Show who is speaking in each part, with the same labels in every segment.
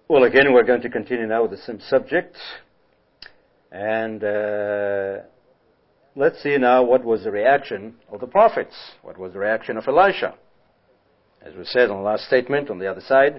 Speaker 1: Well, again, we're going to continue now with the same subject. And let's see now what was the reaction of the prophets. What was the reaction of Elisha? As we said on the last statement, on the other side,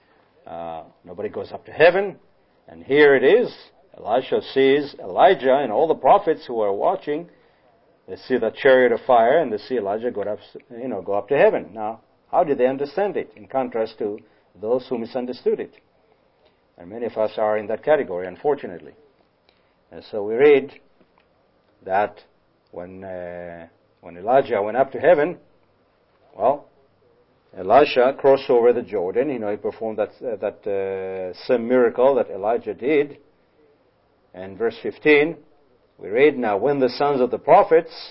Speaker 1: nobody goes up to heaven. And here it is. Elisha sees Elijah and all the prophets who are watching. They see the chariot of fire and they see Elijah go up to heaven. Now, how did they understand it in contrast to those who misunderstood it? And many of us are in that category, unfortunately. And so we read that when Elijah went up to heaven, well, Elisha crossed over the Jordan. He performed that same miracle that Elijah did. And verse 15, we read, "Now when the sons of the prophets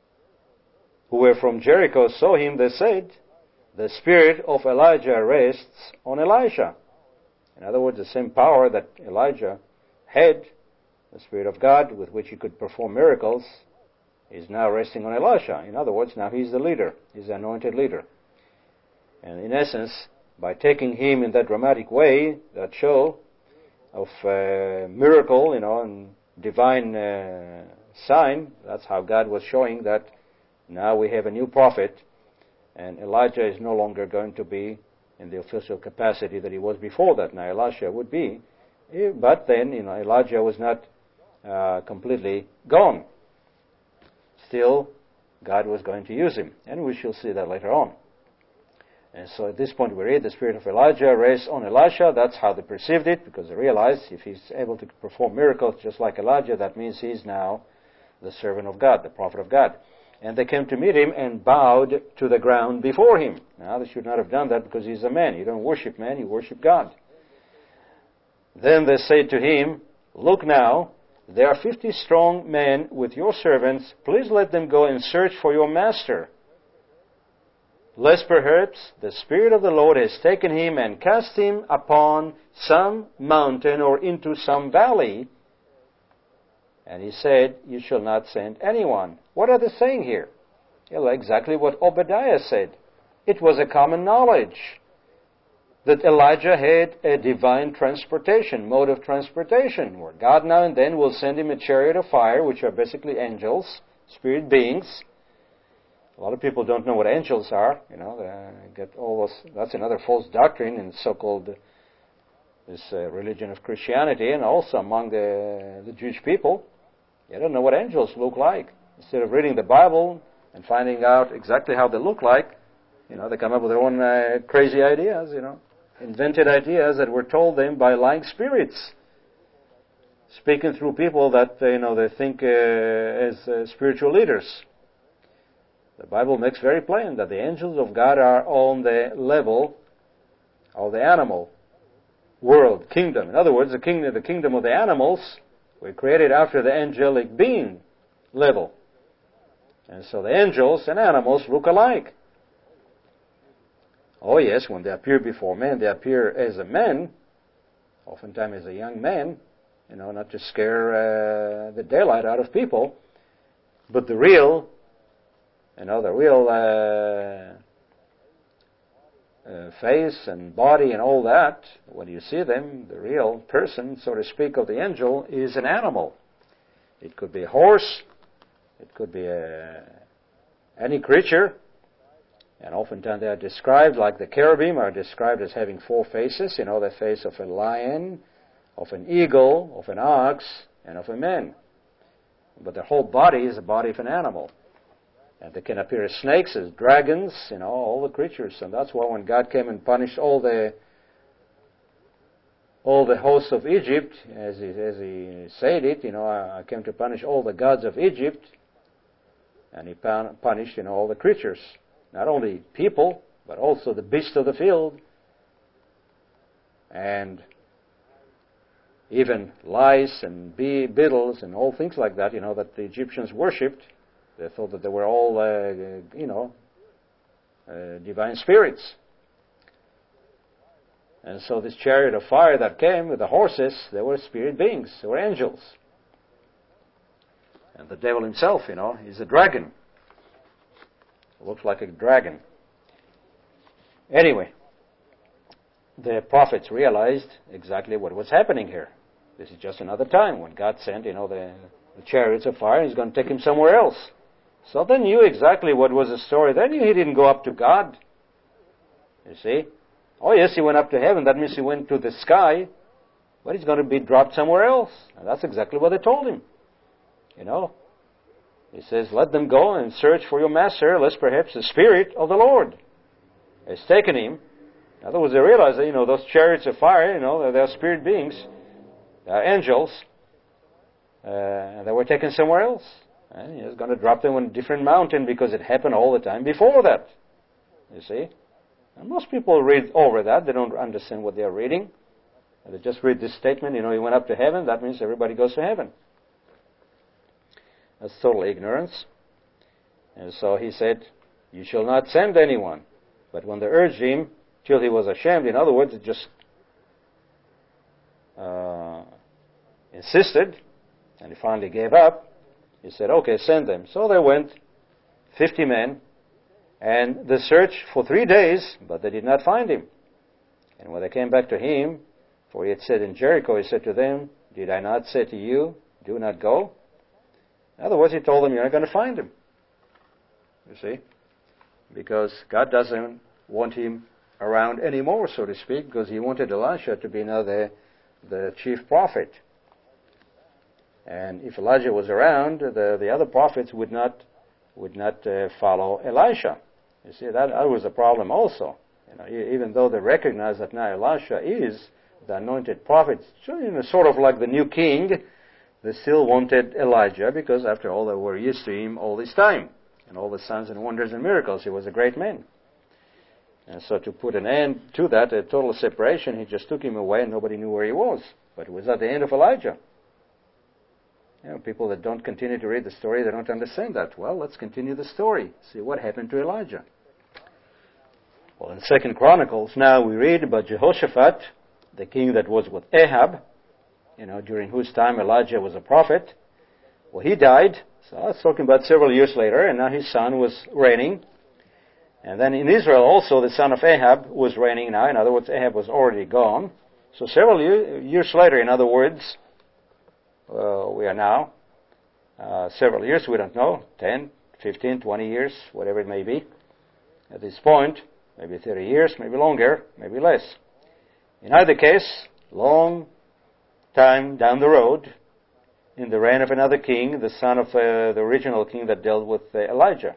Speaker 1: who were from Jericho saw him, they said, 'The spirit of Elijah rests on Elisha.'" In other words, the same power that Elijah had, the Spirit of God with which he could perform miracles, is now resting on Elisha. In other words, now he's the leader. He's the anointed leader. And in essence, by taking him in that dramatic way, that show of miracle, and divine sign, that's how God was showing that now we have a new prophet, and Elijah is no longer going to be in the official capacity that he was before that. Now Elisha would be, but then, Elijah was not completely gone. Still, God was going to use him, and we shall see that later on. And so at this point we read, the spirit of Elijah rests on Elisha. That's how they perceived it, because they realized if he's able to perform miracles just like Elijah, that means he's now the servant of God, the prophet of God. And they came to meet him and bowed to the ground before him. Now, they should not have done that because he's a man. You don't worship man, you worship God. Then they said to him, "Look now, there are 50 strong men with your servants. Please let them go and search for your master, lest perhaps the Spirit of the Lord has taken him and cast him upon some mountain or into some valley." And he said, "You shall not send anyone." What are they saying here? Exactly what Obadiah said. It was a common knowledge that Elijah had a divine transportation, mode of transportation, where God now and then will send him a chariot of fire, which are basically angels, spirit beings. A lot of people don't know what angels are. Get all those. That's another false doctrine in so-called this religion of Christianity, and also among the Jewish people. They don't know what angels look like. Instead of reading the Bible and finding out exactly how they look like, they come up with their own crazy ideas, invented ideas that were told them by lying spirits, speaking through people that they think as spiritual leaders. The Bible makes very plain that the angels of God are on the level of the animal world, kingdom. In other words, the kingdom of the animals were created after the angelic being level. And so the angels and animals look alike. Oh yes, when they appear before men, they appear as a man, oftentimes as a young man, not to scare the daylight out of people. But the real face and body and all that, when you see them, the real person, so to speak, of the angel is an animal. It could be a horse, it could be any creature, and oftentimes they are described, like the cherubim are described as having 4 faces, the face of a lion, of an eagle, of an ox, and of a man. But the whole body is the body of an animal. And they can appear as snakes, as dragons, all the creatures. And that's why when God came and punished all the hosts of Egypt, as he said it, I came to punish all the gods of Egypt. And he punished, all the creatures. Not only people, but also the beasts of the field. And even lice and beetles and all things like that, that the Egyptians worshipped. They thought that they were all, divine spirits. And so this chariot of fire that came with the horses, they were spirit beings. They were angels. And the devil himself, is a dragon. Looks like a dragon. Anyway, the prophets realized exactly what was happening here. This is just another time when God sent, the chariots of fire, and he's going to take him somewhere else. So they knew exactly what was the story. They knew he didn't go up to God. You see? Oh yes, he went up to heaven. That means he went to the sky, but he's going to be dropped somewhere else. And that's exactly what they told him. He says, let them go and search for your master, lest perhaps the Spirit of the Lord has taken him. In other words, they realized that, those chariots of fire, they're spirit beings, they're angels, and they were taken somewhere else. And he was going to drop them on a different mountain because it happened all the time before that. You see? And most people read over that. They don't understand what they're reading. And they just read this statement, he went up to heaven. That means everybody goes to heaven. That's total ignorance. And so he said, you shall not send anyone. But when they urged him, till he was ashamed, in other words, he just insisted, and he finally gave up. He said, okay, send them. So they went, 50 men, and they searched for 3 days, but they did not find him. And when they came back to him, for he had said in Jericho, he said to them, did I not say to you, do not go? In other words, he told them, you're not going to find him. You see? Because God doesn't want him around anymore, so to speak, because he wanted Elisha to be now the chief prophet. And if Elijah was around, the other prophets would not follow Elisha. You see, that was a problem also. Even though they recognize that now Elisha is the anointed prophet, sort of like the new king, they still wanted Elijah because, after all, they were used to him all this time. And all the signs and wonders and miracles. He was a great man. And so to put an end to that, a total separation, he just took him away and nobody knew where he was. But it was at the end of Elijah. People that don't continue to read the story, they don't understand that. Well, let's continue the story. See what happened to Elijah. Well, in 2 Chronicles, now we read about Jehoshaphat, the king that was with Ahab, during whose time Elijah was a prophet. Well, he died. So I was talking about several years later, and now his son was reigning. And then in Israel also, the son of Ahab was reigning now. In other words, Ahab was already gone. So several years later, in other words, we are now, several years, we don't know, 10, 15, 20 years, whatever it may be. At this point, maybe 30 years, maybe longer, maybe less. In either case, long time down the road, in the reign of another king, the son of the original king that dealt with Elijah.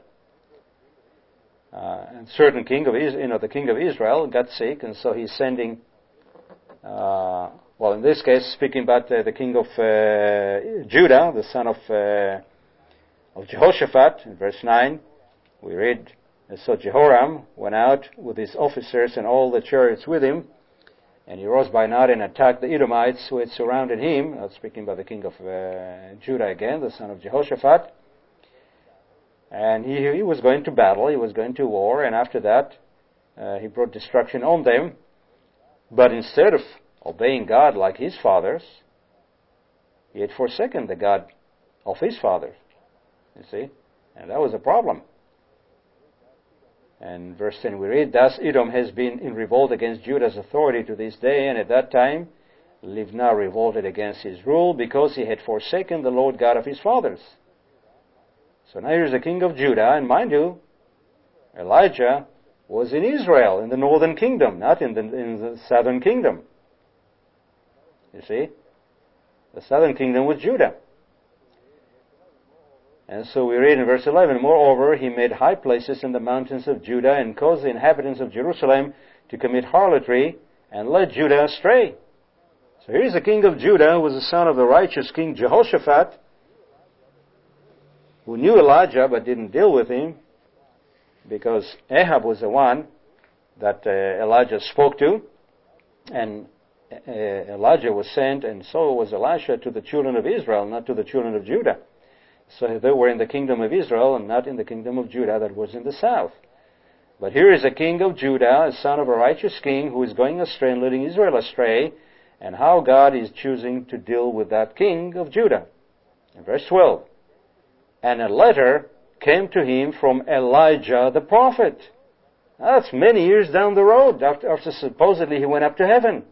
Speaker 1: And certain king of the king of Israel got sick, and so he's sending, in this case, speaking about the king of Judah, the son of Jehoshaphat, in verse 9, we read, so Jehoram went out with his officers and all the chariots with him, and he rose by night and attacked the Edomites who had surrounded him. Speaking about the king of Judah again, the son of Jehoshaphat. And he was going to battle, he was going to war, and after that he brought destruction on them. But instead of obeying God like his fathers, he had forsaken the God of his fathers. You see? And that was a problem. And verse 10 we read, thus Edom has been in revolt against Judah's authority to this day, and at that time Libnah revolted against his rule because he had forsaken the Lord God of his fathers. So now here's the king of Judah, and mind you, Elijah was in Israel, in the northern kingdom, not in the southern kingdom. You see? The southern kingdom was Judah. And so we read in verse 11, moreover, he made high places in the mountains of Judah and caused the inhabitants of Jerusalem to commit harlotry and led Judah astray. So here's the king of Judah, who was the son of the righteous king Jehoshaphat, who knew Elijah but didn't deal with him because Ahab was the one that Elijah spoke to, and Elijah was sent, and so was Elisha, to the children of Israel, not to the children of Judah. So they were in the kingdom of Israel and not in the kingdom of Judah that was in the south. But here is a king of Judah, a son of a righteous king, who is going astray and leading Israel astray, and how God is choosing to deal with that king of Judah. In verse 12, and a letter came to him from Elijah the prophet. That's many years down the road after supposedly he went up to heaven.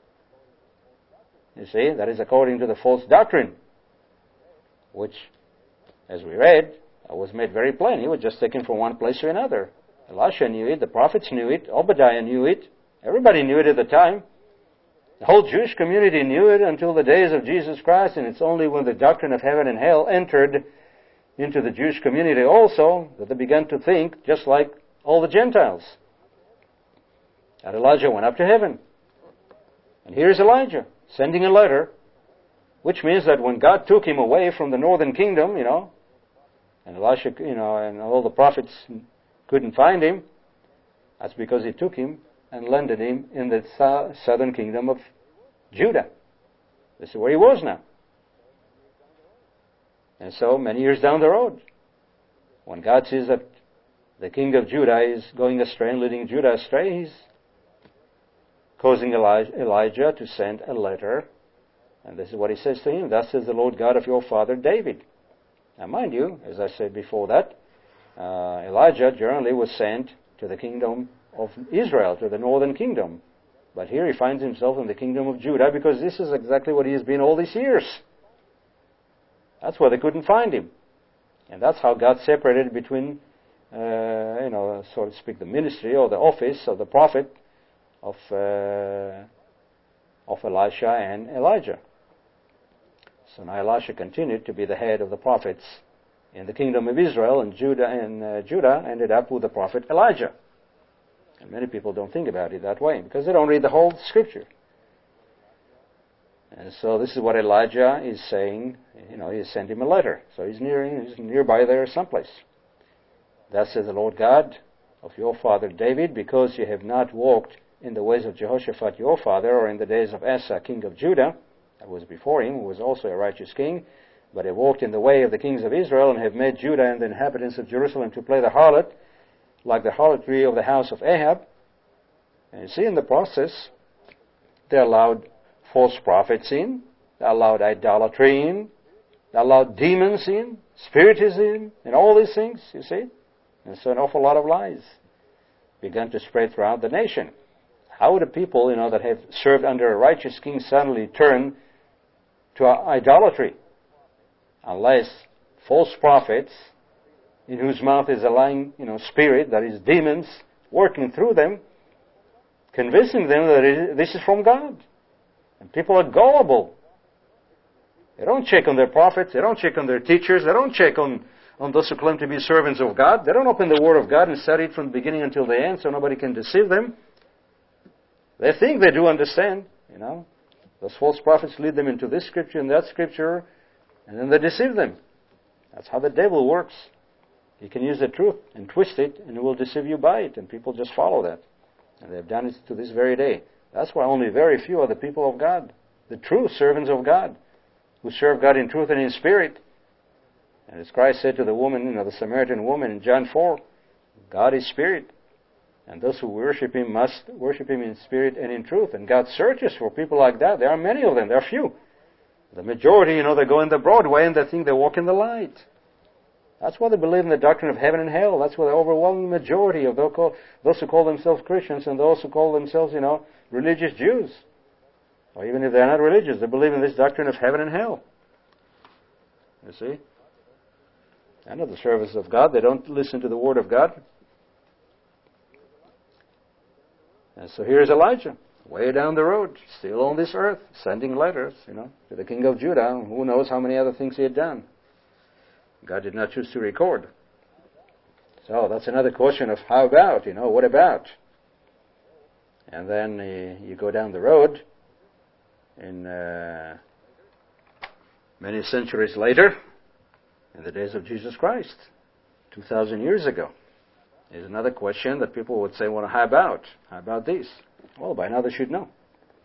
Speaker 1: You see, that is according to the false doctrine, which, as we read, was made very plain. He was just taken from one place to another. Elisha knew it, the prophets knew it, Obadiah knew it, everybody knew it at the time. The whole Jewish community knew it until the days of Jesus Christ, and it's only when the doctrine of heaven and hell entered into the Jewish community also that they began to think just like all the Gentiles. And Elijah went up to heaven. And here's Elijah sending a letter, which means that when God took him away from the northern kingdom, and Elisha, and all the prophets couldn't find him, that's because he took him and landed him in the southern kingdom of Judah. This is where he was now. And so, many years down the road, when God sees that the king of Judah is going astray and leading Judah astray, he's causing Elijah to send a letter. And this is what he says to him. Thus says the Lord God of your father David. Now, mind you, as I said before that, Elijah generally was sent to the kingdom of Israel, to the northern kingdom. But here he finds himself in the kingdom of Judah because this is exactly what he has been all these years. That's why they couldn't find him. And that's how God separated between, so to speak, the ministry or the office of the prophet of Elisha and Elijah. So now Elisha continued to be the head of the prophets in the kingdom of Israel, and Judah ended up with the prophet Elijah. And many people don't think about it that way because they don't read the whole scripture. And so this is what Elijah is saying. He sent him a letter. So he's nearby there someplace. Thus says the Lord God of your father David, because you have not walked in the ways of Jehoshaphat your father, or in the days of Asa, king of Judah, that was before him, who was also a righteous king, but have walked in the way of the kings of Israel, and have made Judah and the inhabitants of Jerusalem to play the harlot, like the harlotry of the house of Ahab. And you see, in the process, they allowed false prophets in, they allowed idolatry in, they allowed demons in, spiritism, and all these things, you see. And so an awful lot of lies began to spread throughout the nation. How would the people, that have served under a righteous king suddenly turn to idolatry? Unless false prophets, in whose mouth is a lying, spirit, that is demons, working through them, convincing them that this is from God. And people are gullible. They don't check on their prophets, they don't check on their teachers, they don't check on those who claim to be servants of God. They don't open the Word of God and study it from the beginning until the end so nobody can deceive them. They think they do understand, Those false prophets lead them into this scripture and that scripture, and then they deceive them. That's how the devil works. He can use the truth and twist it, and he will deceive you by it, and people just follow that. And they've done it to this very day. That's why only very few are the people of God, the true servants of God, who serve God in truth and in spirit. And as Christ said to the woman, the Samaritan woman in John 4, God is spirit. And those who worship Him must worship Him in spirit and in truth. And God searches for people like that. There are many of them. There are few. The majority, they go in the broad way and they think they walk in the light. That's why they believe in the doctrine of heaven and hell. That's why the overwhelming majority of those who call themselves Christians and those who call themselves, religious Jews, or even if they're not religious, they believe in this doctrine of heaven and hell. You see? And of the service of God, they don't listen to the Word of God. And so here's Elijah, way down the road, still on this earth, sending letters, to the king of Judah. Who knows how many other things he had done. God did not choose to record. So that's another question of how about, what about? And then you go down the road, in many centuries later, in the days of Jesus Christ, 2,000 years ago. Is another question that people would say, well, how about? How about this? Well, by now they should know.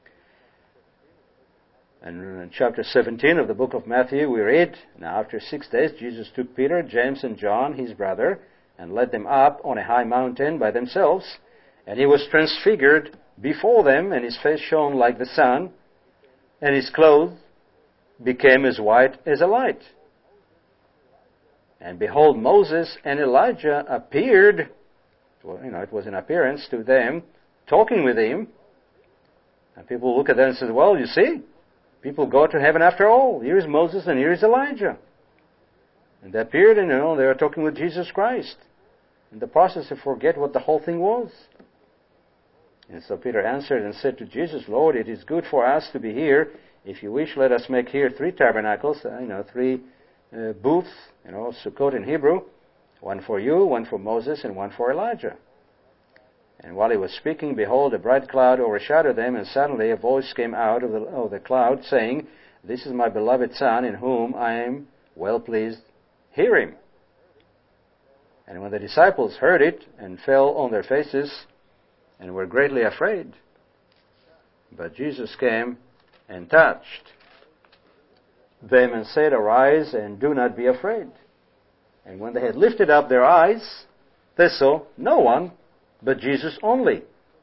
Speaker 1: And in chapter 17 of the book of Matthew, we read, Now after 6 days, Jesus took Peter, James, and John, his brother, and led them up on a high mountain by themselves. And he was transfigured before them, and his face shone like the sun, and his clothes became as white as a light. And behold, Moses and Elijah appeared It was an appearance to them, talking with him. And people look at that and say, well, you see, people go to heaven after all. Here is Moses and here is Elijah. And they appeared and, they were talking with Jesus Christ. In the process, they forget what the whole thing was. And so Peter answered and said to Jesus, Lord, it is good for us to be here. If you wish, let us make here 3 tabernacles, 3 booths, Sukkot in Hebrew. One for you, one for Moses, and one for Elijah. And while he was speaking, behold, a bright cloud overshadowed them, and suddenly a voice came out of the cloud, saying, This is my beloved Son, in whom I am well pleased. Hear him. And when the disciples heard it, and fell on their faces, and were greatly afraid, but Jesus came and touched them, and said, Arise, and do not be afraid. And when they had lifted up their eyes, they saw no one but Jesus only.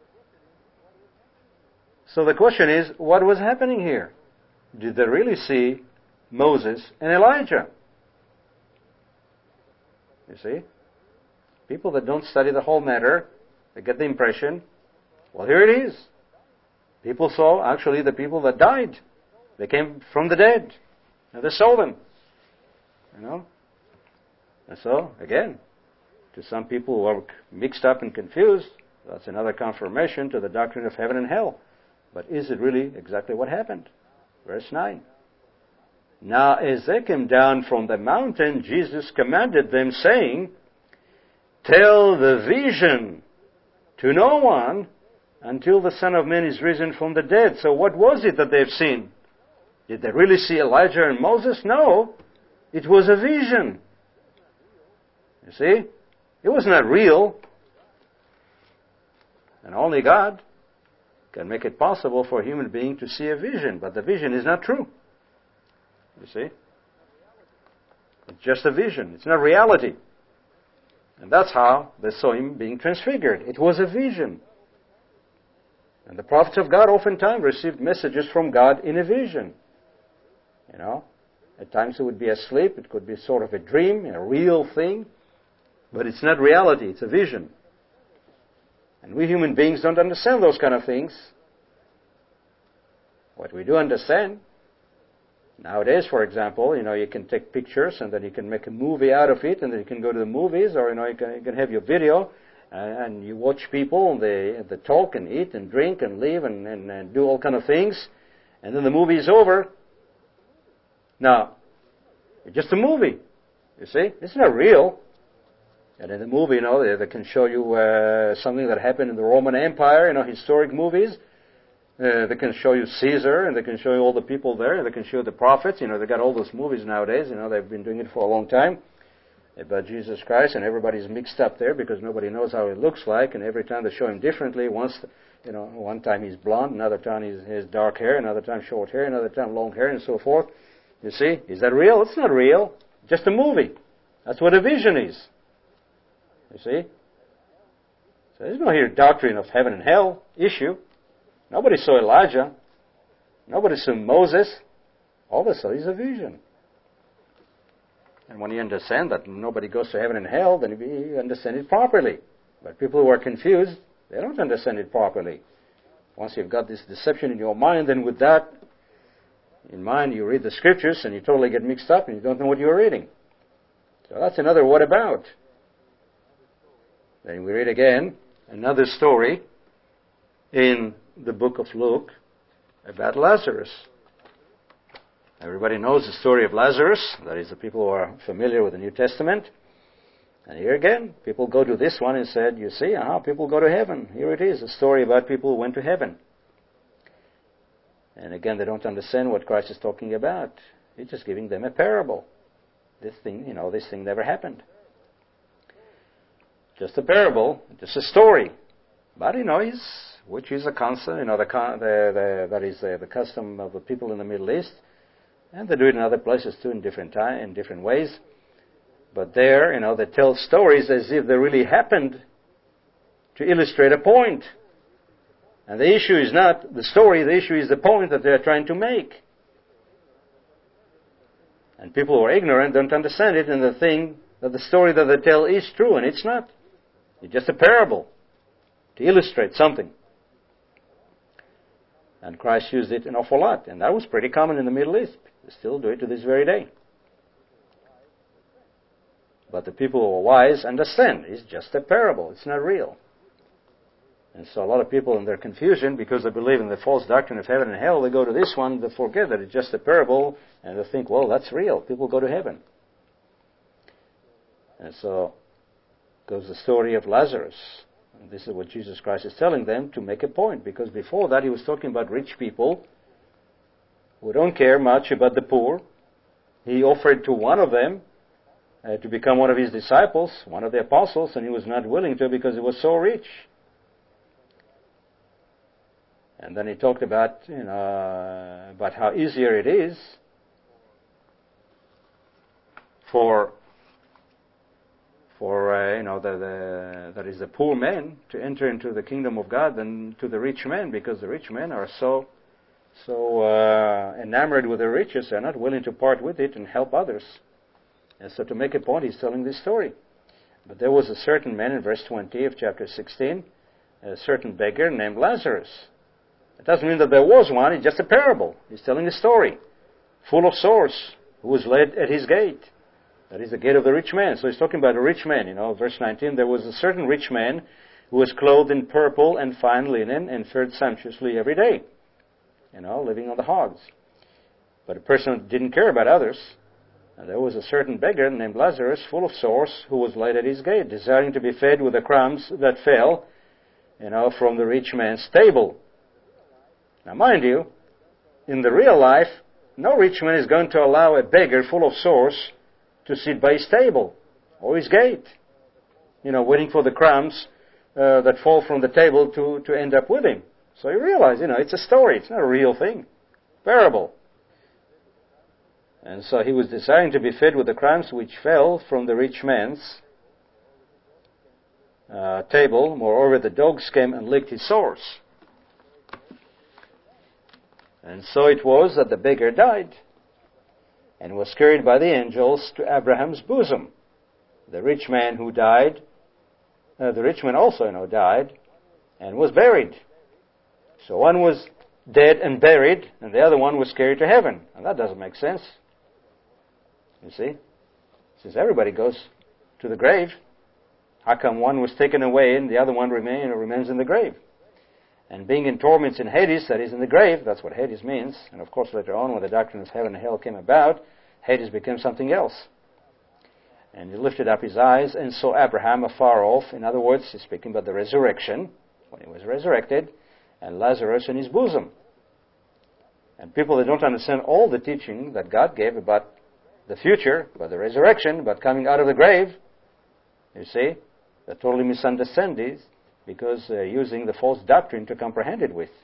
Speaker 1: So the question is, what was happening here? Did they really see Moses and Elijah? You see? People that don't study the whole matter, they get the impression, well, here it is. People saw, actually, the people that died. They came from the dead. And they saw them. And so, again, to some people who are mixed up and confused, that's another confirmation to the doctrine of heaven and hell. But is it really exactly what happened? Verse 9. Now as they came down from the mountain, Jesus commanded them, saying, Tell the vision to no one until the Son of Man is risen from the dead. So what was it that they've seen? Did they really see Elijah and Moses? No. It was a vision. You see? It was not real. And only God can make it possible for a human being to see a vision. But the vision is not true. You see? It's just a vision. It's not reality. And that's how they saw him being transfigured. It was a vision. And the prophets of God oftentimes received messages from God in a vision. At times it would be asleep. It could be sort of a dream, a real thing. But it's not reality. It's a vision. And we human beings don't understand those kind of things. What we do understand, nowadays, for example, you can take pictures and then you can make a movie out of it, and then you can go to the movies, or you can have your video, and you watch people, and they talk and eat and drink and live and do all kind of things, and then the movie is over. Now, it's just a movie. You see, it's not real. And in the movie, they can show you something that happened in the Roman Empire, historic movies. They can show you Caesar, and they can show you all the people there. They can show you the prophets. They got all those movies nowadays. They've been doing it for a long time about Jesus Christ, and everybody's mixed up there because nobody knows how he looks like. And every time they show him differently. One time he's blonde, another time he has dark hair, another time short hair, another time long hair, and so forth. You see, is that real? It's not real. Just a movie. That's what a vision is. You see? So there's no here doctrine of heaven and hell issue. Nobody saw Elijah. Nobody saw Moses. All they saw is a vision. And when you understand that nobody goes to heaven and hell, then you understand it properly. But people who are confused, they don't understand it properly. Once you've got this deception in your mind, then with that in mind, you read the scriptures and you totally get mixed up and you don't know what you're reading. So that's another what about. Then we read again another story in the book of Luke about Lazarus. Everybody knows the story of Lazarus. That is, the people who are familiar with the New Testament. And here again, people go to this one and said, you see, people go to heaven. Here it is, a story about people who went to heaven. And again, they don't understand what Christ is talking about. He's just giving them a parable. This thing never happened. Just a parable, just a story. But, which is a constant, that is the custom of the people in the Middle East. And they do it in other places too, in different ways. But there, they tell stories as if they really happened to illustrate a point. And the issue is not the story, the issue is the point that they're trying to make. And people who are ignorant don't understand it, and they think that the story that they tell is true, and it's not. It's just a parable to illustrate something. And Christ used it an awful lot. And that was pretty common in the Middle East. They still do it to this very day. But the people who are wise understand it's just a parable. It's not real. And so a lot of people in their confusion, because they believe in the false doctrine of heaven and hell, they go to this one, they forget that it's just a parable, and they think, well, that's real. People go to heaven. And so goes the story of Lazarus. And this is what Jesus Christ is telling them to make a point, because before that he was talking about rich people who don't care much about the poor. He offered to one of them to become one of his disciples, one of the apostles, and he was not willing to because he was so rich. And then he talked about, about how easier it is for that is the poor man to enter into the kingdom of God than to the rich man, because the rich men are so enamored with their riches, they're not willing to part with it and help others. And so to make a point, he's telling this story. But there was a certain man in verse 20 of chapter 16, a certain beggar named Lazarus. It doesn't mean that there was one, it's just a parable. He's telling a story, full of sores, who was laid at his gate. That is the gate of the rich man. So he's talking about a rich man. Verse 19, there was a certain rich man who was clothed in purple and fine linen and fared sumptuously every day, living on the hogs. But a person who didn't care about others. And there was a certain beggar named Lazarus, full of sores, who was laid at his gate, desiring to be fed with the crumbs that fell, from the rich man's table. Now, mind you, in the real life, no rich man is going to allow a beggar full of sores to sit by his table or his gate, waiting for the crumbs that fall from the table to end up with him. So you realize, it's a story. It's not a real thing. Parable. And so he was desiring to be fed with the crumbs which fell from the rich man's table. Moreover, the dogs came and licked his sores. And so it was that the beggar died and was carried by the angels to Abraham's bosom. The rich man who died, the rich man also, died and was buried. So one was dead and buried, and the other one was carried to heaven. And that doesn't make sense. You see? Since everybody goes to the grave, how come one was taken away and the other one remains in the grave? And being in torments in Hades, that is in the grave, that's what Hades means. And of course later on, when the doctrine of heaven and hell came about, Hades became something else. And he lifted up his eyes and saw Abraham afar off. In other words, he's speaking about the resurrection, when he was resurrected, and Lazarus in his bosom. And people that don't understand all the teaching that God gave about the future, about the resurrection, about coming out of the grave, you see, they totally misunderstand this, because they're using the false doctrine to comprehend it with.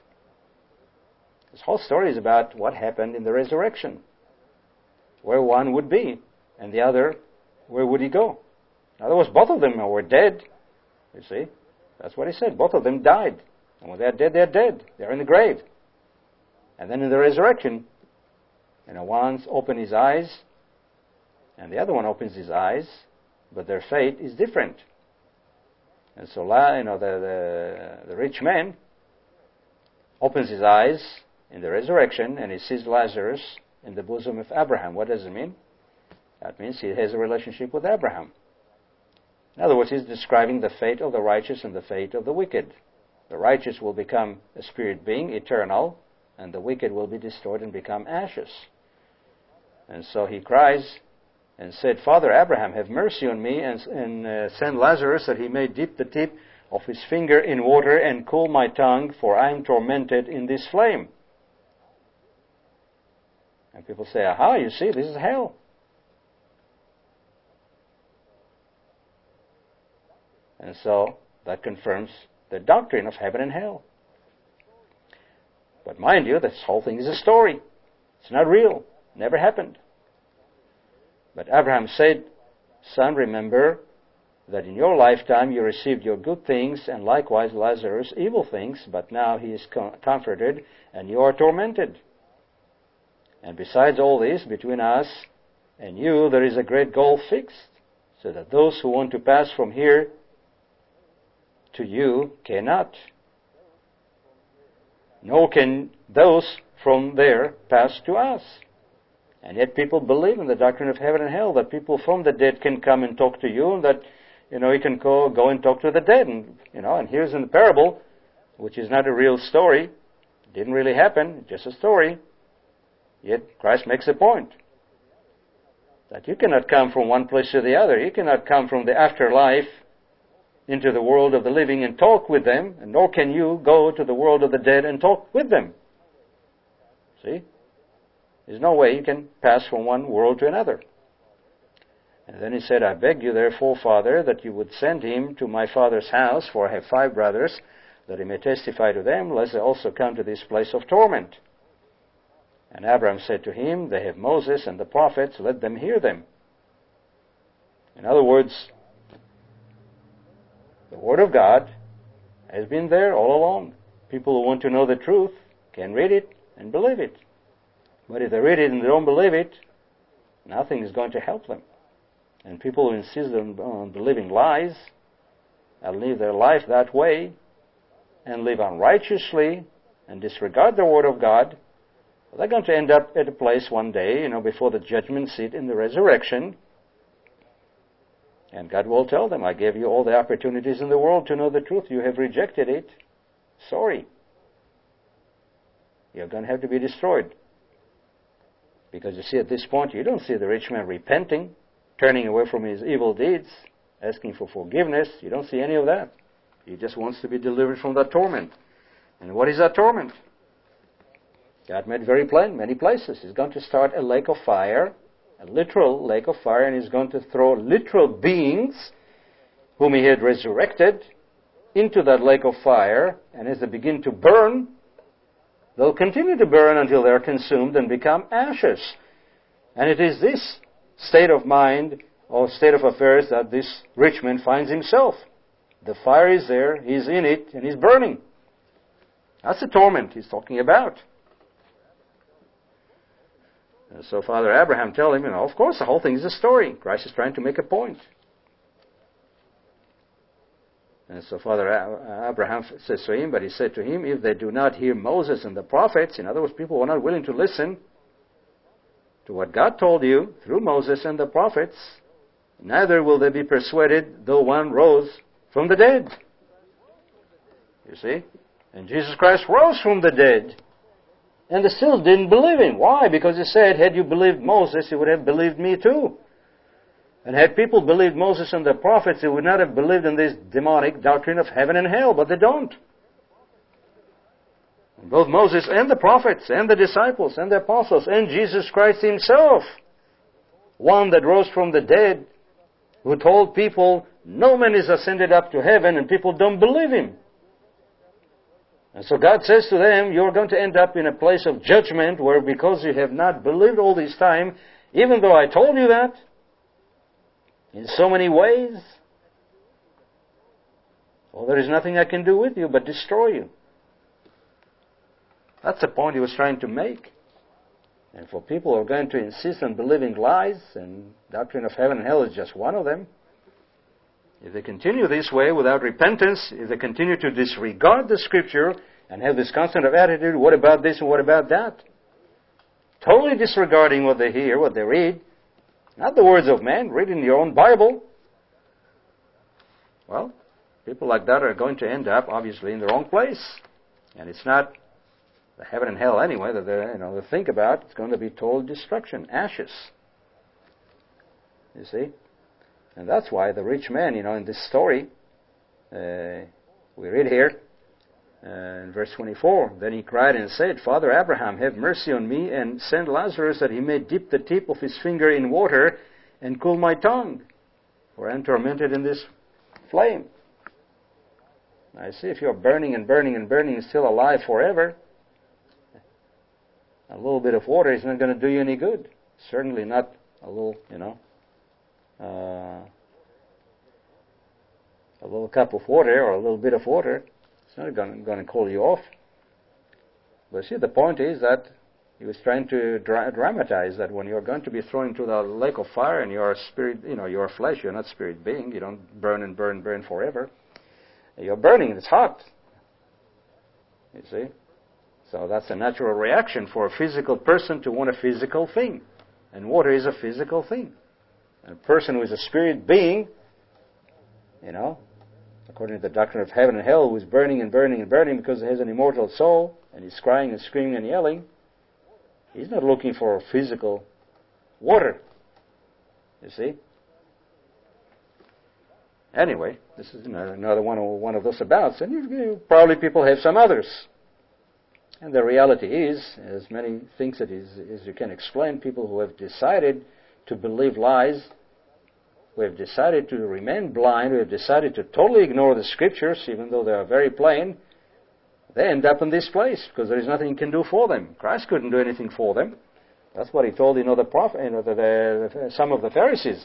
Speaker 1: This whole story is about what happened in the resurrection, where one would be, and the other, where would he go? In other words, both of them were dead, you see. That's what he said. Both of them died. And when they're dead, they're dead. They're in the grave. And then in the resurrection, one opens his eyes, and the other one opens his eyes, but their fate is different. And so, the rich man opens his eyes in the resurrection, and he sees Lazarus in the bosom of Abraham. What does it mean? That means he has a relationship with Abraham. In other words, he's describing the fate of the righteous and the fate of the wicked. The righteous will become a spirit being, eternal, and the wicked will be destroyed and become ashes. And so he cries and said, Father Abraham, have mercy on me and send Lazarus that he may dip the tip of his finger in water and cool my tongue, for I am tormented in this flame. And people say, aha, you see, this is hell. And so that confirms the doctrine of heaven and hell. But mind you, this whole thing is a story. It's not real. Never happened. But Abraham said, Son, remember that in your lifetime you received your good things, and likewise Lazarus evil things, but now he is comforted, and you are tormented. And besides all this, between us and you there is a great gulf fixed, so that those who want to pass from here to you cannot. Nor can those from there pass to us. And yet people believe in the doctrine of heaven and hell, that people from the dead can come and talk to you, and that, you can go and talk to the dead. And, and here's in the parable, which is not a real story, didn't really happen, just a story. Yet Christ makes a point that you cannot come from one place to the other. You cannot come from the afterlife into the world of the living and talk with them, and nor can you go to the world of the dead and talk with them. See? There's no way you can pass from one world to another. And then he said, I beg you therefore, Father, that you would send him to my father's house, for I have 5 brothers, that he may testify to them, lest they also come to this place of torment. And Abraham said to him, they have Moses and the prophets, let them hear them. In other words, the Word of God has been there all along. People who want to know the truth can read it and believe it. But if they read it and they don't believe it, nothing is going to help them. And people who insist on believing lies and live their life that way and live unrighteously and disregard the Word of God, they're going to end up at a place one day, before the judgment seat in the resurrection. And God will tell them, I gave you all the opportunities in the world to know the truth. You have rejected it. Sorry. You're going to have to be destroyed. Because you see, at this point, you don't see the rich man repenting, turning away from his evil deeds, asking for forgiveness. You don't see any of that. He just wants to be delivered from that torment. And what is that torment? God made very plain, many places. He's going to start a lake of fire, a literal lake of fire, and he's going to throw literal beings whom he had resurrected into that lake of fire, and as they begin to burn, they'll continue to burn until they're consumed and become ashes. And it is this state of mind or state of affairs that this rich man finds himself. The fire is there, he's in it, and he's burning. That's the torment he's talking about. And so Father Abraham tells him, of course the whole thing is a story. Christ is trying to make a point. And so Father Abraham says to him, but he said to him, if they do not hear Moses and the prophets, in other words, people were not willing to listen to what God told you through Moses and the prophets, neither will they be persuaded though one rose from the dead. You see? And Jesus Christ rose from the dead. And they still didn't believe him. Why? Because he said, had you believed Moses, you would have believed me too. And had people believed Moses and the prophets, they would not have believed in this demonic doctrine of heaven and hell, but they don't. And both Moses and the prophets and the disciples and the apostles and Jesus Christ himself, one that rose from the dead, who told people, no man is ascended up to heaven, and people don't believe him. And so God says to them, you're going to end up in a place of judgment where because you have not believed all this time, even though I told you that, in so many ways, well, there is nothing I can do with you but destroy you. That's the point he was trying to make. And for people who are going to insist on believing lies, and doctrine of heaven and hell is just one of them, if they continue this way without repentance, if they continue to disregard the Scripture and have this constant of attitude, what about this and what about that? Totally disregarding what they hear, what they read, not the words of man, read in your own Bible. Well, people like that are going to end up, obviously, in the wrong place. And it's not the heaven and hell anyway that they think about. It's going to be total destruction, ashes. You see? And that's why the rich man, in this story, we read here in verse 24, then he cried and said, Father Abraham, have mercy on me, and send Lazarus that he may dip the tip of his finger in water and cool my tongue, for I am tormented in this flame. Now, you see, if you're burning and burning and burning and still alive forever, a little bit of water is not going to do you any good. Certainly not a little, a little cup of water or a little bit of water. It's not going to cool you off. But see, the point is that he was trying to dramatize that when you're going to be thrown into the lake of fire and you're a spirit, you're a flesh, you're not spirit being, you don't burn and burn forever. You're burning, it's hot. You see? So that's a natural reaction for a physical person to want a physical thing. And water is a physical thing. A person who is a spirit being, according to the doctrine of heaven and hell, who is burning and burning and burning because he has an immortal soul, and he's crying and screaming and yelling, he's not looking for physical water. You see? Anyway, this is another one of those abouts, and you probably people have some others. And the reality is, as many things as you can explain, people who have decided to believe lies, who have decided to remain blind, who have decided to totally ignore the Scriptures, even though they are very plain, they end up in this place because there is nothing you can do for them. Christ couldn't do anything for them. That's what he told some of the Pharisees.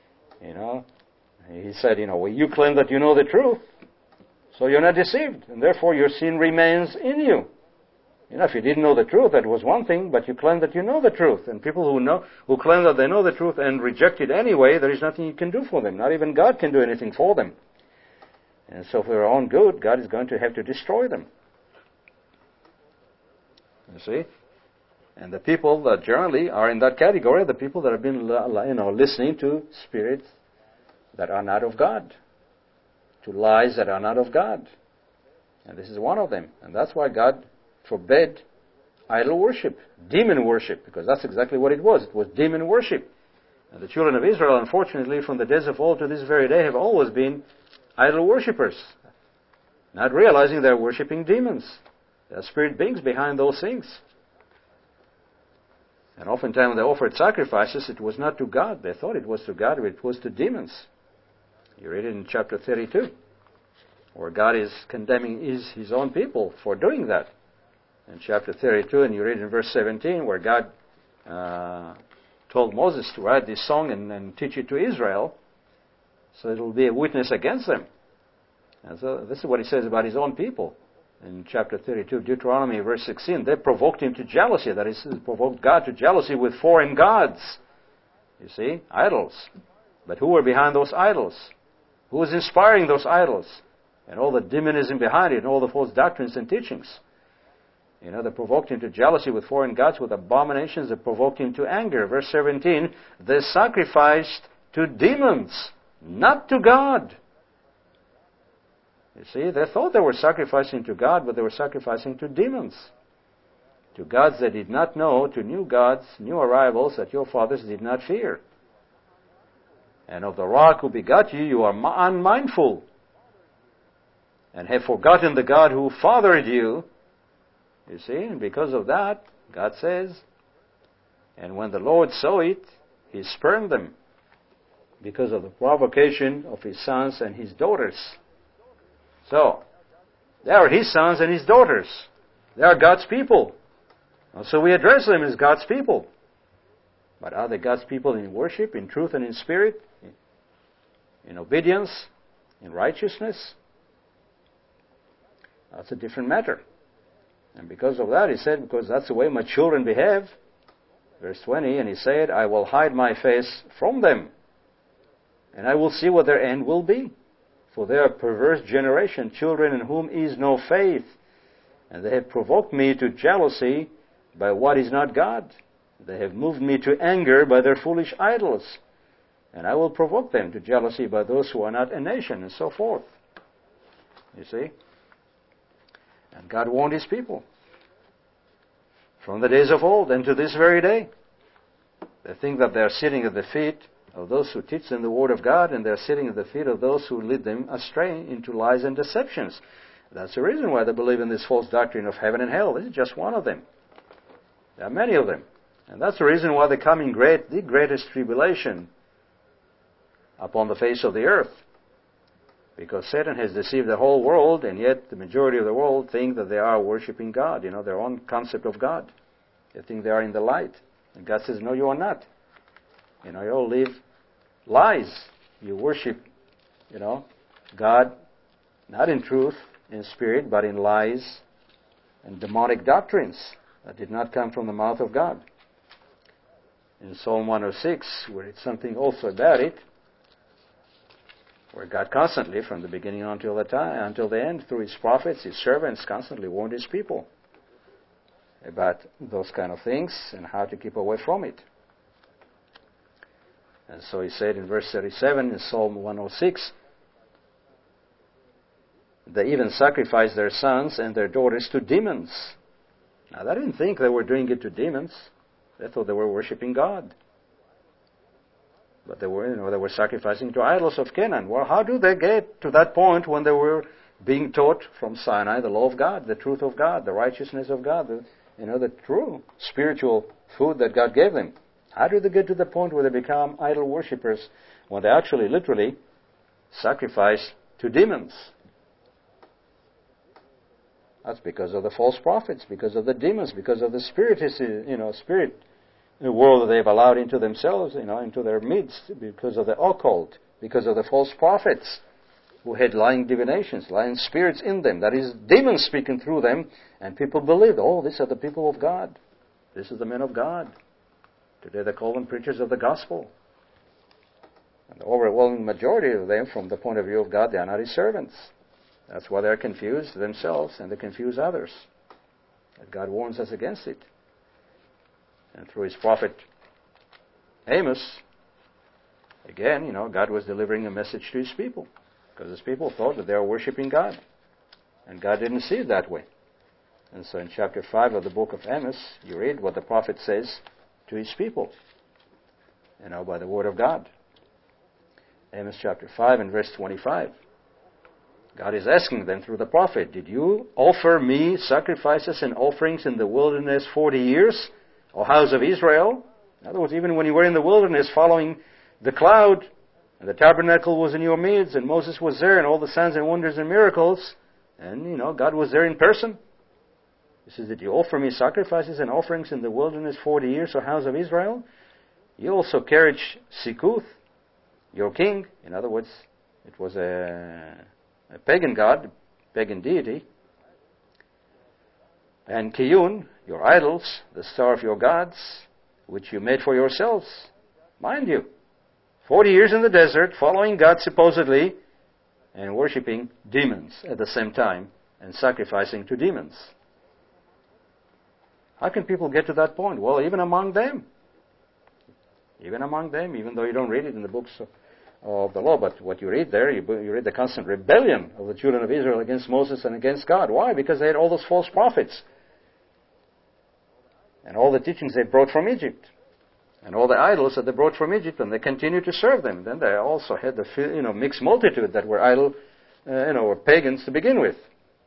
Speaker 1: He said, well, you claim that you know the truth, so you're not deceived, and therefore your sin remains in you. If you didn't know the truth, that was one thing, but you claim that you know the truth. And people who claim that they know the truth and reject it anyway, there is nothing you can do for them. Not even God can do anything for them. And so for their own good, God is going to have to destroy them. You see? And the people that generally are in that category are the people that have been listening to spirits that are not of God, to lies that are not of God. And this is one of them. And that's why God forbade idol worship, demon worship, because that's exactly what it was. It was demon worship. And the children of Israel, unfortunately, from the days of old to this very day, have always been idol worshippers, not realizing they're worshipping demons. There are spirit beings behind those things. And oftentimes when they offered sacrifices, it was not to God. They thought it was to God, but it was to demons. You read it in chapter 32, where God is condemning his own people for doing that. In chapter 32, and you read in verse 17, where God told Moses to write this song and teach it to Israel, so it will be a witness against them. And so this is what he says about his own people. In chapter 32, Deuteronomy, verse 16, they provoked him to jealousy. That is, provoked God to jealousy with foreign gods. You see, idols. But who were behind those idols? Who was inspiring those idols? And all the demonism behind it, and all the false doctrines and teachings. They provoked him to jealousy with foreign gods, with abominations. They provoked him to anger. Verse 17, they sacrificed to demons, not to God. You see, they thought they were sacrificing to God, but they were sacrificing to demons. To gods they did not know, to new gods, new arrivals that your fathers did not fear. And of the rock who begot you, you are unmindful, and have forgotten the God who fathered you. You see, and because of that, God says, and when the Lord saw it, he spurned them because of the provocation of his sons and his daughters. So, they are his sons and his daughters. They are God's people. And so we address them as God's people. But are they God's people in worship, in truth and in spirit, in obedience, in righteousness? That's a different matter. And because of that, he said, because that's the way my children behave. Verse 20, and he said, I will hide my face from them, and I will see what their end will be. For they are a perverse generation, children in whom is no faith. And they have provoked me to jealousy by what is not God. They have moved me to anger by their foolish idols. And I will provoke them to jealousy by those who are not a nation, and so forth. You see? And God warned his people from the days of old and to this very day. They think that they are sitting at the feet of those who teach them the Word of God, and they are sitting at the feet of those who lead them astray into lies and deceptions. That's the reason why they believe in this false doctrine of heaven and hell. This is just one of them. There are many of them. And that's the reason why they come in the greatest tribulation upon the face of the earth. Because Satan has deceived the whole world, and yet the majority of the world think that they are worshiping God, their own concept of God. They think they are in the light. And God says, no, you are not. You all live lies. You worship, God, not in truth, in spirit, but in lies and demonic doctrines that did not come from the mouth of God. In Psalm 106, we read something also about it. where God constantly, from the beginning until the end, through His prophets, His servants, constantly warned His people about those kind of things and how to keep away from it. And so He said in verse 37 in Psalm 106, they even sacrificed their sons and their daughters to demons. Now, they didn't think they were doing it to demons. They thought they were worshiping God. But they were sacrificing to idols of Canaan. Well, how do they get to that point when they were being taught from Sinai the law of God, the truth of God, the righteousness of God, the true spiritual food that God gave them? How do they get to the point where they become idol worshippers when they actually, literally, sacrifice to demons? That's because of the false prophets, because of the demons, because of the spirit world that they've allowed into themselves, into their midst, because of the occult, because of the false prophets who had lying divinations, lying spirits in them. That is, demons speaking through them, and people believed, these are the people of God. This is the men of God. Today they call them preachers of the gospel. And the overwhelming majority of them, from the point of view of God, they are not His servants. That's why they're confused themselves and they confuse others. And God warns us against it. And through His prophet Amos, again, God was delivering a message to His people. Because His people thought that they were worshiping God. And God didn't see it that way. And so in chapter 5 of the book of Amos, you read what the prophet says to his people, by the word of God. Amos chapter 5 and verse 25. God is asking them through the prophet, did you offer me sacrifices and offerings in the wilderness 40 years, O house of Israel? In other words, even when you were in the wilderness following the cloud, and the tabernacle was in your midst, and Moses was there, and all the signs and wonders and miracles, and, God was there in person. He says, did you offer me sacrifices and offerings in the wilderness 40 years, O house of Israel? You also carried Sikkuth, your king. In other words, it was a pagan god, pagan deity. And Kiyun, your idols, the star of your gods, which you made for yourselves. Mind you, 40 years in the desert, following God supposedly, and worshipping demons at the same time, and sacrificing to demons. How can people get to that point? Well, even among them, even though you don't read it in the books of the law, but what you read there, you read the constant rebellion of the children of Israel against Moses and against God. Why? Because they had all those false prophets and all the teachings they brought from Egypt and all the idols that they brought from Egypt, and they continued to serve them. Then they also had the mixed multitude that were were pagans to begin with.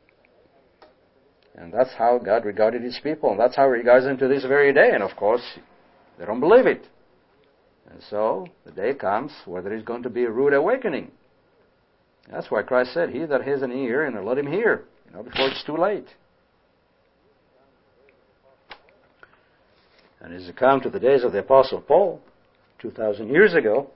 Speaker 1: And that's how God regarded His people, and that's how He regards them to this very day. And of course, they don't believe it. And so, the day comes where there is going to be a rude awakening. That's why Christ said, he that has an ear, let him hear, before it's too late. And as you come to the days of the Apostle Paul, 2,000 years ago,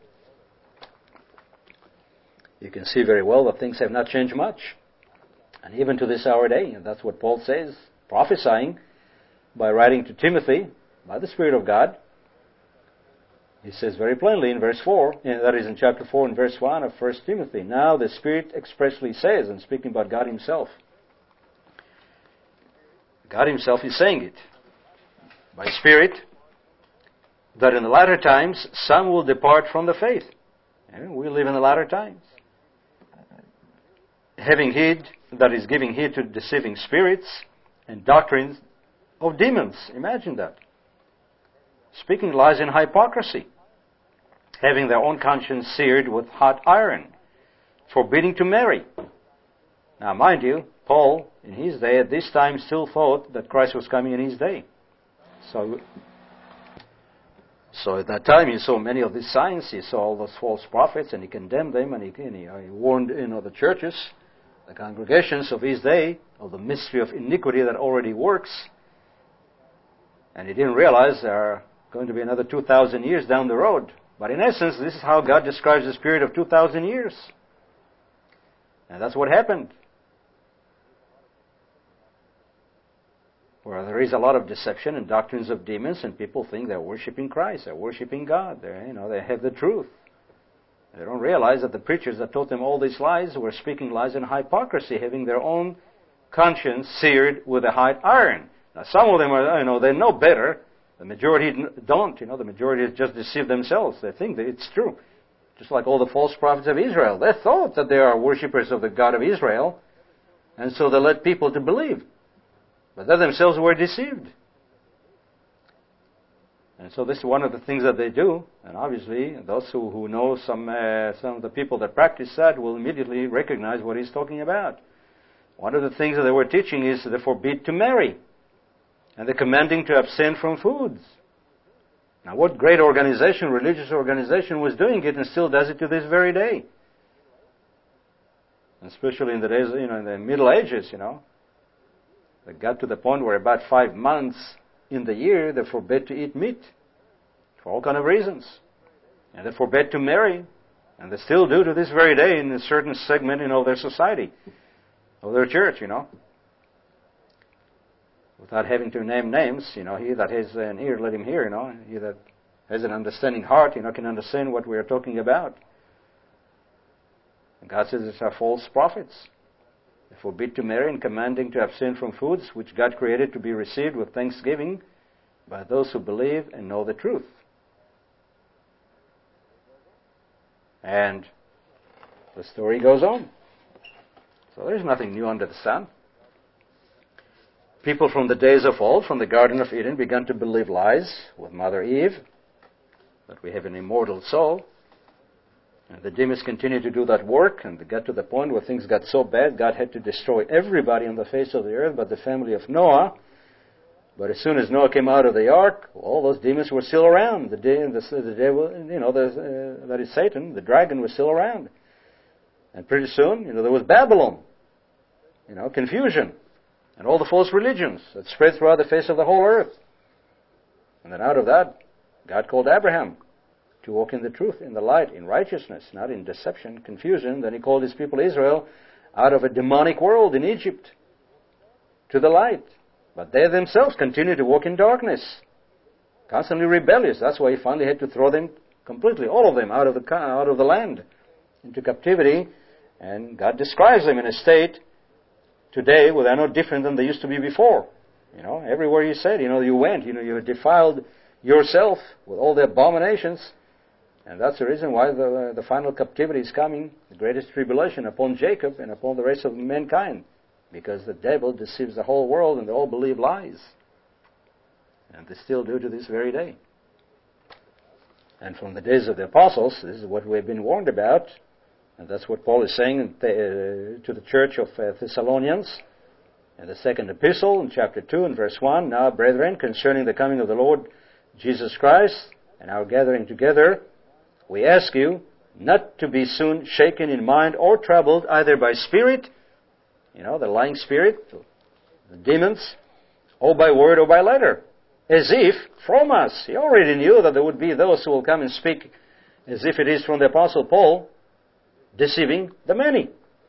Speaker 1: you can see very well that things have not changed much. And even to this our day, and that's what Paul says, prophesying by writing to Timothy, by the Spirit of God. He says very plainly in verse 4, that is in chapter 4 and verse 1 of 1 Timothy, now the Spirit expressly says, and speaking about God Himself, God Himself is saying it, by Spirit, that in the latter times some will depart from the faith. And we live in the latter times. Having heed, that is giving heed to deceiving spirits and doctrines of demons. Imagine that. Speaking lies in hypocrisy, having their own conscience seared with hot iron, forbidding to marry. Now, mind you, Paul, in his day, at this time, still thought that Christ was coming in his day. So at that time, he saw many of these signs. He saw all those false prophets, and he condemned them, and he warned the churches, the congregations of his day, of the mystery of iniquity that already works. And he didn't realize there are going to be another 2,000 years down the road. But in essence, this is how God describes this period of 2,000 years. And that's what happened. Where there is a lot of deception and doctrines of demons, and people think they're worshiping Christ, they're worshiping God, they have the truth. They don't realize that the preachers that taught them all these lies were speaking lies in hypocrisy, having their own conscience seared with a hot iron. Now, some of them are, they know better. The majority don't. The majority just deceive themselves. They think that it's true. Just like all the false prophets of Israel. They thought that they are worshippers of the God of Israel, and so they led people to believe. But they themselves were deceived. And so this is one of the things that they do, and obviously those who know some of the people that practice that will immediately recognize what he's talking about. One of the things that they were teaching is the forbid to marry, and the commanding to abstain from foods. Now what great organization, religious organization, was doing it and still does it to this very day? Especially in the days, in the Middle Ages, They got to the point where about 5 months in the year, they forbid to eat meat for all kind of reasons. And they forbid to marry. And they still do to this very day in a certain segment, of their society, of their church, Without having to name names, he that has an ear, let him hear, He that has an understanding heart, can understand what we are talking about. And God says it's our false prophets. They forbid to marry and commanding to abstain from foods which God created to be received with thanksgiving by those who believe and know the truth. And the story goes on. So there's nothing new under the sun. People from the days of old, from the Garden of Eden, began to believe lies with Mother Eve, that we have an immortal soul. And the demons continued to do that work, and they got to the point where things got so bad, God had to destroy everybody on the face of the earth but the family of Noah. But as soon as Noah came out of the ark, all those demons were still around. The devil, that is Satan, the dragon, was still around. And pretty soon, there was Babylon, confusion, and all the false religions that spread throughout the face of the whole earth. And then out of that, God called Abraham to walk in the truth, in the light, in righteousness, not in deception, confusion. Then he called his people Israel out of a demonic world in Egypt to the light. But they themselves continued to walk in darkness, constantly rebellious. That's why he finally had to throw them completely, all of them, out of the land, into captivity. And God describes them in a state today where they're no different than they used to be before. Everywhere he said, you went, you defiled yourself with all the abominations. And that's the reason why the final captivity is coming, the greatest tribulation upon Jacob and upon the rest of mankind. Because the devil deceives the whole world and they all believe lies. And they still do to this very day. And from the days of the apostles, this is what we've been warned about. And that's what Paul is saying to the church of Thessalonians in the second epistle in chapter 2 and verse 1. Now, brethren, concerning the coming of the Lord Jesus Christ and our gathering together, we ask you not to be soon shaken in mind or troubled either by spirit, the lying spirit, the demons, or by word or by letter, as if from us. He already knew that there would be those who will come and speak as if it is from the Apostle Paul, deceiving the many,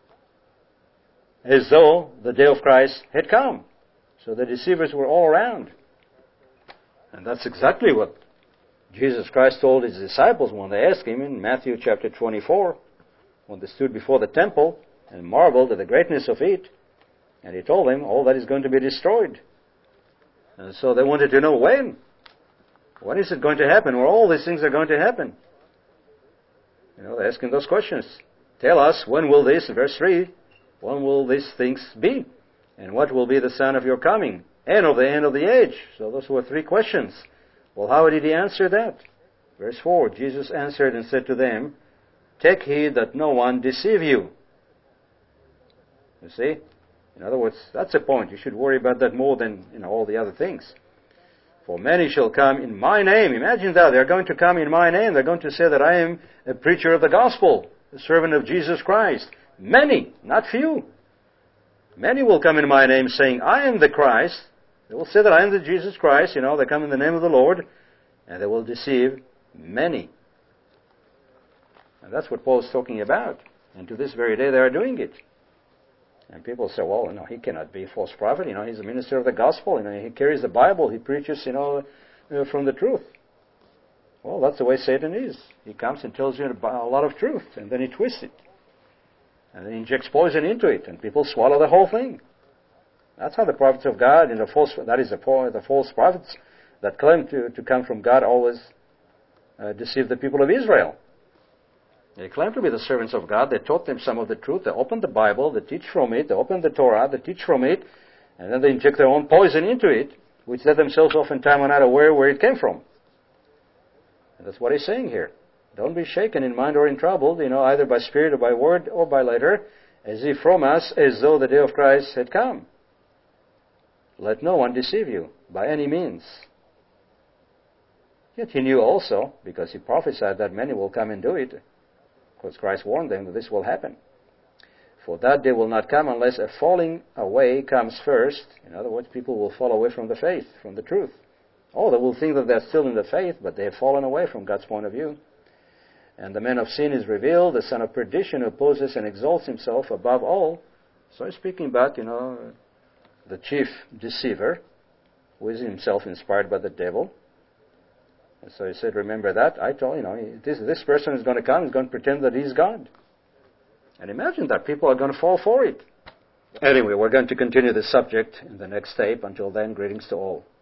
Speaker 1: as though the day of Christ had come. So the deceivers were all around. And that's exactly what Jesus Christ told his disciples when they asked him in Matthew chapter 24, when they stood before the temple and marveled at the greatness of it. And he told them all that is going to be destroyed. And so they wanted to know when. When is it going to happen? Where all these things are going to happen? They're asking those questions. Tell us, when will this, verse 3, when will these things be? And what will be the sign of your coming? And of the end of the age? So those were 3 questions. Well, how did he answer that? Verse 4, Jesus answered and said to them, take heed that no one deceive you. You see? In other words, that's the point. You should worry about that more than, all the other things. For many shall come in my name. Imagine that. They're going to come in my name. They're going to say that I am a preacher of the gospel, a servant of Jesus Christ. Many, not few. Many will come in my name saying, I am the Christ. They will say that I am the Jesus Christ. They come in the name of the Lord. And they will deceive many. And that's what Paul is talking about. And to this very day they are doing it. And people say, well, he cannot be a false prophet. He's a minister of the gospel. He carries the Bible. He preaches, from the truth. Well, that's the way Satan is. He comes and tells you a lot of truth, and then he twists it. And then he injects poison into it, and people swallow the whole thing. That's how the prophets of God, and the false prophets that claim to come from God always deceive the people of Israel. They claim to be the servants of God. They taught them some of the truth. They opened the Bible. They teach from it. They open the Torah. They teach from it. And then they inject their own poison into it, which they themselves oftentimes are not aware where it came from. And that's what he's saying here. Don't be shaken in mind or in trouble, either by spirit or by word or by letter, as if from us, as though the day of Christ had come. Let no one deceive you by any means. Yet he knew also, because he prophesied that many will come and do it, because Christ warned them that this will happen. For that day will not come unless a falling away comes first. In other words, people will fall away from the faith, from the truth. Oh, they will think that they're still in the faith, but they have fallen away from God's point of view. And the man of sin is revealed, the son of perdition, who opposes and exalts himself above all. So he's speaking about, the chief deceiver, who is himself inspired by the devil. And so he said, remember that. I told this person is going to come, he's going to pretend that he's God. And imagine that people are going to fall for it. Anyway, we're going to continue the subject in the next tape. Until then, greetings to all.